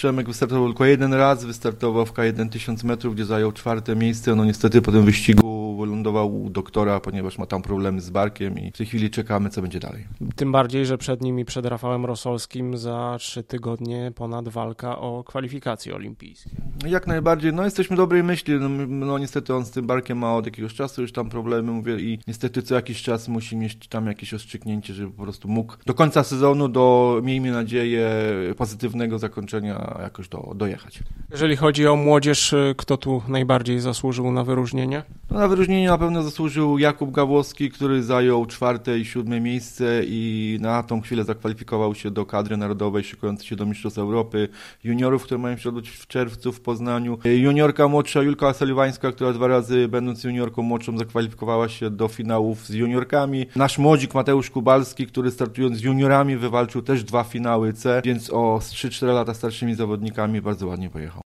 Przemek wystartował tylko jeden raz, wystartował w K1 1000 metrów, gdzie zajął 4. miejsce. No niestety po tym wyścigu wylądował u doktora, ponieważ ma tam problemy z barkiem i w tej chwili czekamy, co będzie dalej. Tym bardziej, że przed nim i przed Rafałem Rosolskim za 3 tygodnie ponad walka o kwalifikacje olimpijskie. Jak najbardziej, no jesteśmy dobrej myśli, no niestety on z tym barkiem ma od jakiegoś czasu już tam problemy, mówię, i niestety co jakiś czas musi mieć tam jakieś ostrzyknięcie, żeby po prostu mógł do końca sezonu, miejmy nadzieję, pozytywnego zakończenia jakoś dojechać. Jeżeli chodzi o młodzież, kto tu najbardziej zasłużył na wyróżnienie? No, na wyróżnienie na pewno zasłużył Jakub Gawłowski, który zajął 4. i 7. miejsce i na tą chwilę zakwalifikował się do kadry narodowej, szykującej się do Mistrzostw Europy juniorów, które mają się odbyć w czerwcu w Poznaniu. Juniorka młodsza Julka Seliwańska, która 2 razy będąc juniorką młodszą zakwalifikowała się do finałów z juniorkami. Nasz młodzik Mateusz Kubalski, który startując z juniorami wywalczył też 2 finały C, więc o 3-4 lata starszymi zawodnikami bardzo ładnie pojechał.